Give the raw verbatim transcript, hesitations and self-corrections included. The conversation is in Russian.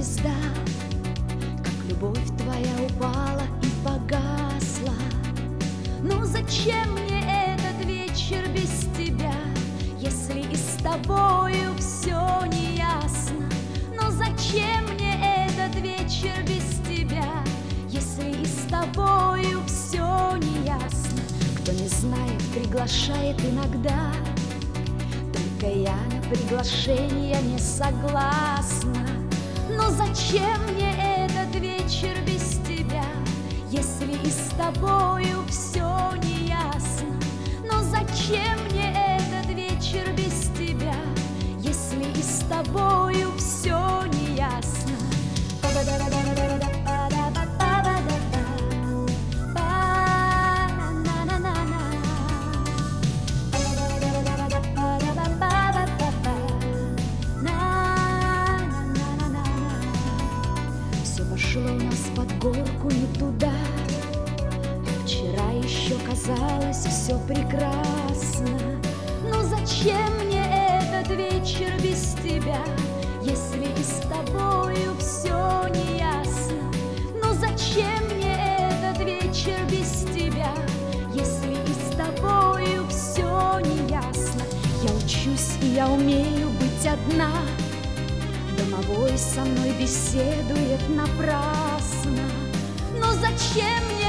звезда, как любовь твоя упала и погасла. Ну зачем мне этот вечер без тебя, если и с тобою все неясно? Ну зачем мне этот вечер без тебя, если и с тобою все неясно? Кто не знает, приглашает иногда, только я на приглашение не согласна. Но зачем мне этот вечер без тебя, если и с тобою все неясно? Но зачем мне этот вечер без тебя, если и с тобою все неясно? Все пошло у нас под горку не туда. Вчера еще казалось все прекрасно. Но зачем мне этот вечер без тебя, если и с тобою все неясно? Но зачем мне этот вечер без тебя, если и с тобою все неясно? Я учусь и я умею быть одна, домовой со мной беседует напрасно. Но зачем мне